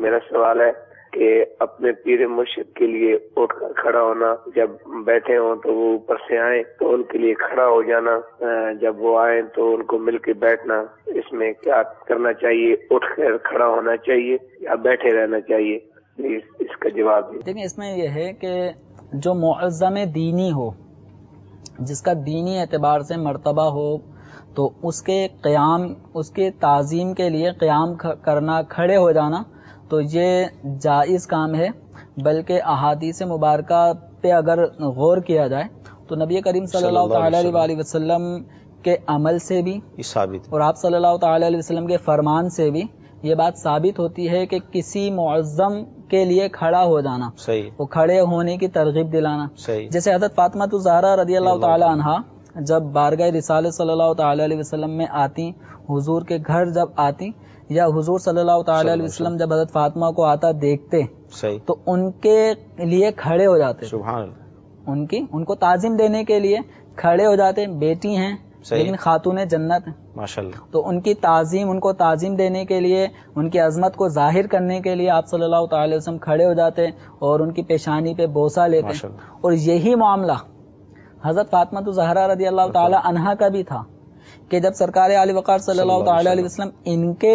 میرا سوال ہے کہ اپنے پیر مرشد کے لیے اٹھ کر کھڑا ہونا، جب بیٹھے ہوں تو وہ اوپر سے آئیں تو ان کے لیے کھڑا ہو جانا، جب وہ آئیں تو ان کو مل کے بیٹھنا، اس میں کیا کرنا چاہیے؟ اٹھ کر کھڑا ہونا چاہیے یا بیٹھے رہنا چاہیے؟ پلیز اس کا جواب دیں۔ دیکھیں، اس میں یہ ہے کہ جو معظم دینی ہو، جس کا دینی اعتبار سے مرتبہ ہو، تو اس کے قیام، اس کے تعظیم کے لیے قیام کرنا، کھڑے ہو جانا، تو یہ جائز کام ہے۔ بلکہ احادیث مبارکہ پہ اگر غور کیا جائے تو نبی کریم صلی اللہ تعالی علیہ وسلم کے عمل سے بھی ثابت، اور آپ صلی اللہ تعالی علیہ وسلم کے فرمان سے بھی یہ بات ثابت ہوتی ہے کہ کسی معظم کے لیے کھڑا ہو جانا، وہ کھڑے ہونے کی ترغیب دلانا۔ جیسے حضرت فاطمہ الزہرا رضی اللہ تعالی عنہا جب بارگاہ رسالت صلی اللہ تعالی علیہ وسلم میں آتی، حضور کے گھر جب آتی، یا حضور صلی اللہ تعالی علیہ وسلم جب حضرت فاطمہ کو آتا دیکھتے تو ان کے لیے کھڑے ہو جاتے، سبحان اللہ، ان کو تعظیم دینے کے لیے کھڑے ہو جاتے۔ بیٹی ہیں لیکن خاتون جنت ہیں ماشاءاللہ، تو ان کی تعظیم، ان کو تعظیم دینے کے لیے، ان کی عظمت کو ظاہر کرنے کے لیے آپ صلی اللہ تعالی وسلم کھڑے ہو جاتے اور ان کی پیشانی پہ بوسہ لیتے۔ اور یہی معاملہ حضرت فاطمہ الزہرا رضی اللہ تعالی عنہا کا بھی تھا کہ جب سرکار علی وقار صلی اللہ تعالی علیہ وسلم ان کے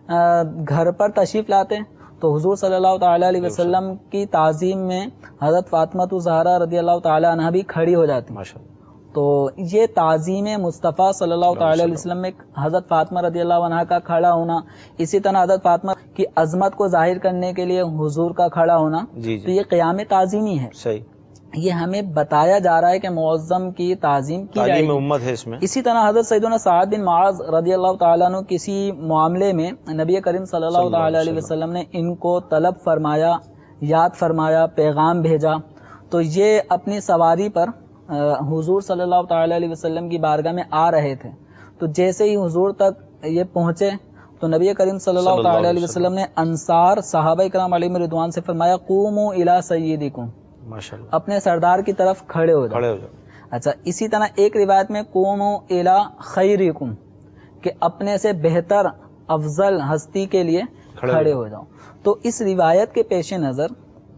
گھر پر تشریف لاتے تو حضور صلی اللہ تعالی علیہ وسلم کی تعظیم میں حضرت فاطمہ الزہرا رضی اللہ تعالی عنہا بھی کھڑی ہو جاتی۔ تو یہ تعظیم مصطفیٰ صلی اللہ تعالی علیہ وسلم میں حضرت فاطمہ رضی اللہ عنہا کا کھڑا ہونا، اسی طرح حضرت فاطمہ کی عظمت کو ظاہر کرنے کے لیے حضور کا کھڑا ہونا، تو یہ قیام تعظیمی ہے۔ یہ ہمیں بتایا جا رہا ہے کہ معظم کی تعظیم کی جائے گی، امت ہے اس میں۔ اسی طرح حضرت سیدنا سعد بن معاذ رضی اللہ تعالیٰ عنہ کسی معاملے میں نبی کریم صلی اللہ تعالی علیہ وسلم نے ان کو طلب فرمایا، یاد فرمایا، پیغام بھیجا، تو یہ اپنی سواری پر حضور صلی اللہ تعالی علیہ وسلم کی بارگاہ میں آ رہے تھے، تو جیسے ہی حضور تک یہ پہنچے تو نبی کریم صلی اللہ تعالی علیہ وسلم نے انصار صحابہ کرام علیہم رضوان سے فرمایا قوموا الی سیدکم، اپنے سردار کی طرف کھڑے ہو جاؤ۔ اچھا، اسی طرح ایک روایت میں قوموا الی خیرکم، کہ اپنے سے بہتر افضل ہستی کے لیے کھڑے ہو جاؤ۔ تو اس روایت کے پیش نظر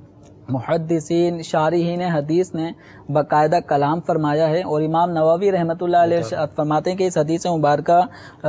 محدثین، شارحین حدیث نے باقاعدہ کلام فرمایا ہے، اور امام نووی رحمۃ اللہ علیہ فرماتے ہیں کہ اس حدیث مبارکہ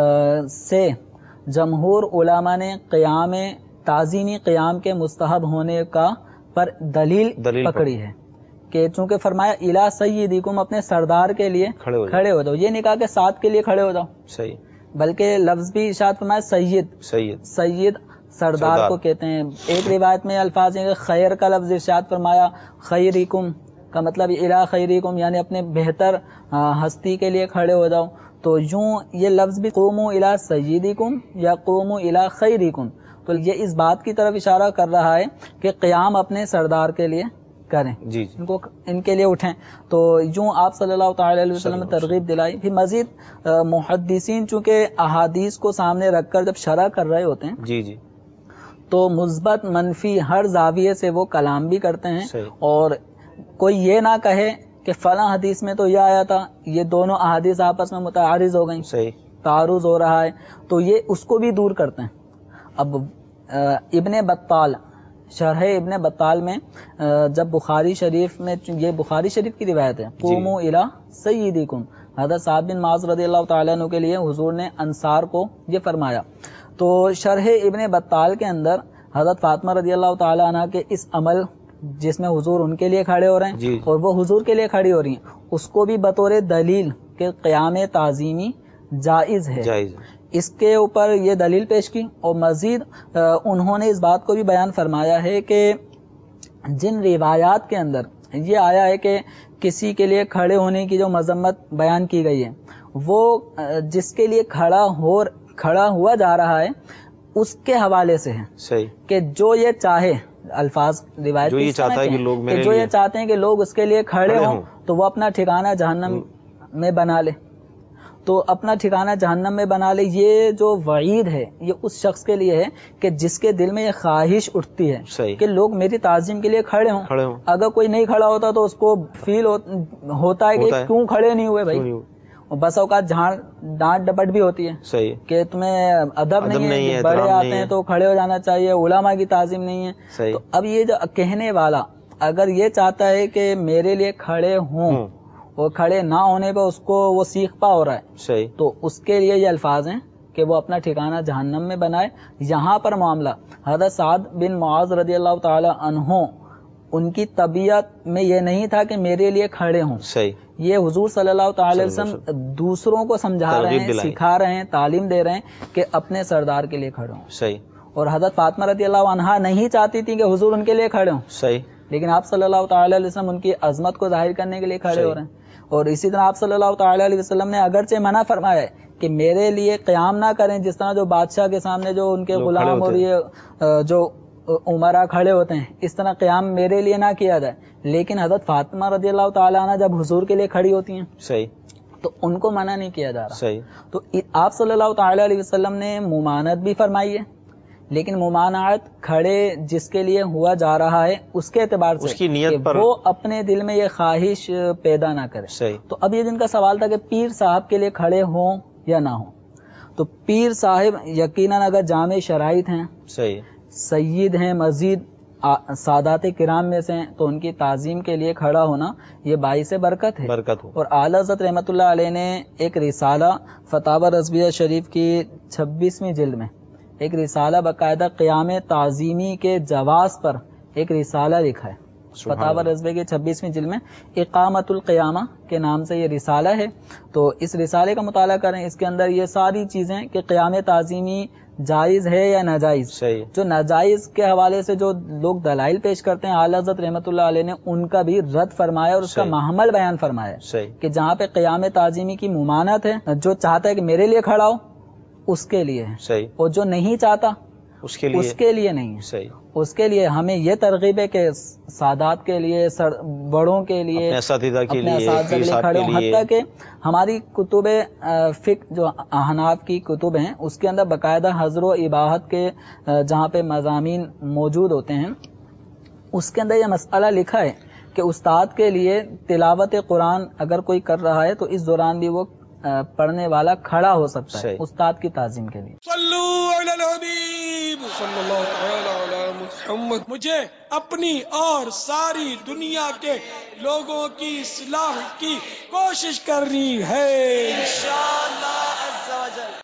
سے جمہور علماء نے قیام تعظیمی قیام کے مستحب ہونے کا پر دلیل پکڑی ہے، کہ چونکہ فرمایا الی سیدکم، اپنے سردار کے لیے کھڑے ہو جاؤ، یہ نہیں کہا کہ ساتھ کے لیے کھڑے ہو جاؤ، صحیح، بلکہ لفظ بھی ارشاد فرمایا سید سردار کو کہتے ہیں۔ ایک روایت میں الفاظ ہیں کہ خیر کا لفظ ارشاد فرمایا خیرکم کا مطلب الی خیرکم، یعنی اپنے بہتر ہستی کے لیے کھڑے ہو جاؤ۔ تو یوں یہ لفظ بھی قوموا الی سیدکم یا قوموا الی خیرکم، تو یہ اس بات کی طرف اشارہ کر رہا ہے کہ قیام اپنے سردار کے لیے کریں، ان کے لیے اٹھیں۔ تو یوں آپ صلی اللہ تعالی علیہ وسلم نے ترغیب دلائی۔ پھر مزید محدثین چونکہ احادیث کو سامنے رکھ کر جب شرح کر رہے ہوتے ہیں تو مثبت منفی ہر زاویے سے وہ کلام بھی کرتے ہیں، اور کوئی یہ نہ کہے کہ فلاں حدیث میں تو یہ آیا تھا، یہ دونوں احادیث آپس میں متعارض ہو گئیں، تعارض ہو رہا ہے، تو یہ اس کو بھی دور کرتے ہیں۔ اب ابن بطال، شرح ابن بطال میں جب بخاری شریف میں، یہ بخاری شریف کی روایت ہے، قوموا الی سیدکم، حضرت سعد بن معاذ رضی اللہ تعالیٰ عنہ کے لیے حضور نے انصار کو یہ فرمایا۔ تو شرح ابن بطال کے اندر حضرت فاطمہ رضی اللہ تعالیٰ عنہ کے اس عمل جس میں حضور ان کے لیے کھڑے ہو رہے ہیں اور وہ حضور کے لیے کھڑی ہو رہی ہیں، اس کو بھی بطور دلیل کہ قیام تعظیمی جائز ہے، اس کے اوپر یہ دلیل پیش کی۔ اور مزید انہوں نے اس بات کو بھی بیان فرمایا ہے کہ جن روایات کے اندر یہ آیا ہے کہ کسی کے لیے کھڑے ہونے کی جو مذمت بیان کی گئی ہے، وہ جس کے لیے کھڑا ہوا جا رہا ہے اس کے حوالے سے ہے، صحیح، کہ جو یہ چاہے، الفاظ روایت جو یہ چاہتا ہے کہ لوگ میرے جو یہ چاہتے ہیں کہ لوگ اس کے لیے کھڑے ہوں تو وہ اپنا ٹھکانہ جہنم میں بنا لے، تو اپنا ٹھکانہ جہنم میں بنا لے۔ یہ جو وعید ہے یہ اس شخص کے لیے ہے کہ جس کے دل میں یہ خواہش اٹھتی ہے کہ لوگ میری تعظیم کے لیے کھڑے ہوں۔ اگر کوئی نہیں کھڑا ہوتا تو اس کو فیل ہوتا ہے کہ کیوں کھڑے نہیں ہوئے بھائی، بس اوقات ڈانٹ ڈپٹ بھی ہوتی ہے صحیح کہ تمہیں ادب نہیں ہے، بڑے آتے ہیں تو کھڑے ہو جانا چاہیے، علماء کی تعظیم نہیں ہے. صحیح. تو اب یہ جو کہنے والا اگر یہ چاہتا ہے کہ میرے لیے کھڑے ہوں اور کھڑے نہ ہونے پہ اس کو وہ سیخ پا ہو رہا ہے، صحیح، تو اس کے لیے یہ الفاظ ہیں کہ وہ اپنا ٹھکانہ جہنم میں بنائے. یہاں پر معاملہ حضرت سعد بن معاذ رضی اللہ تعالی عنہ ان کی طبیعت میں یہ نہیں تھا کہ میرے لیے کھڑے ہوں. صحیح. یہ حضور صلی اللہ تعالی وسلم دوسروں کو سمجھا رہے ہیں، سکھا رہے ہیں، تعلیم دے رہے ہیں کہ اپنے سردار کے لیے کھڑے ہوں. صحیح. اور حضرت فاطمہ رضی اللہ عنہا نہیں چاہتی تھی کہ حضور ان کے لیے کھڑے ہوں. صحیح. لیکن آپ صلی اللہ تعالی علیہ وسلم ان کی عظمت کو ظاہر کرنے کے لیے کھڑے ہو رہے ہیں. اور اسی طرح آپ صلی اللہ تعالی علیہ وسلم نے اگرچہ منع فرمایا ہے کہ میرے لیے قیام نہ کریں، جس طرح جو بادشاہ کے سامنے جو ان کے غلام اور یہ جو عمرا کھڑے ہوتے ہیں اس طرح قیام میرے لیے نہ کیا جائے. لیکن حضرت فاطمہ رضی اللہ تعالیٰ عنہ جب حضور کے لیے کھڑی ہوتی ہیں صحیح تو ان کو منع نہیں کیا جا رہا. صحیح. تو آپ صلی اللہ تعالی علیہ وسلم نے ممانعت بھی فرمائی ہے، لیکن ممانعت کھڑے جس کے لیے ہوا جا رہا ہے اس کے اعتبار سے، اس کی نیت پر وہ اپنے دل میں یہ خواہش پیدا نہ کرے. صحیح. تو اب یہ جن کا سوال تھا کہ پیر صاحب کے لیے کھڑے ہوں یا نہ ہوں، تو پیر صاحب یقیناً اگر جامع شرائط ہیں، صحیح، سید ہیں، مزید سادات کرام میں سے ہیں، تو ان کی تعظیم کے لیے کھڑا ہونا یہ باعث برکت ہے. اور اعلی حضرت رحمۃ اللہ علیہ نے ایک رسالہ فتاوی رضویہ شریف کی 26ویں جلد میں ایک رسالہ باقاعدہ قیام تعظیمی کے جواز پر ایک رسالہ لکھا ہے. فتاوی رضویہ کی 26ویں جلد میں اقامت القیامہ کے نام سے یہ رسالہ ہے. تو اس رسالے کا مطالعہ کریں، اس کے اندر یہ ساری چیزیں کہ قیام تعظیمی جائز ہے یا ناجائز. جو ناجائز کے حوالے سے جو لوگ دلائل پیش کرتے ہیں اعلی حضرت رحمۃ اللہ علیہ نے ان کا بھی رد فرمایا اور اس کا محمل بیان فرمایا کہ جہاں پہ قیام تعظیمی کی ممانعت ہے، جو چاہتا ہے کہ میرے لیے کھڑا ہو اس کے لیے ہے، اور جو نہیں چاہتا اس کے لیے نہیں ہے. اس کے لیے ہمیں یہ ترغیب ہے کہ سادات کے لیے، بڑوں کے لیے، اپنے اساتذہ کے لیے کھڑے ہوں. حتیٰ کہ ہماری کتب فقہ جو احناف کی کتب ہیں اس کے اندر باقاعدہ حظر و اباحت کے جہاں پہ مضامین موجود ہوتے ہیں اس کے اندر یہ مسئلہ لکھا ہے کہ استاد کے لیے تلاوت قرآن اگر کوئی کر رہا ہے تو اس دوران بھی وہ پڑھنے والا کھڑا ہو سکتا ہے استاد کی تعظیم کے لیے. صلو علی الحبیب صلی اللہ تعالی علی محمد. مجھے اپنی اور ساری دنیا کے لوگوں کی اصلاح کی کوشش کرنی ہے انشاءاللہ عز و جل.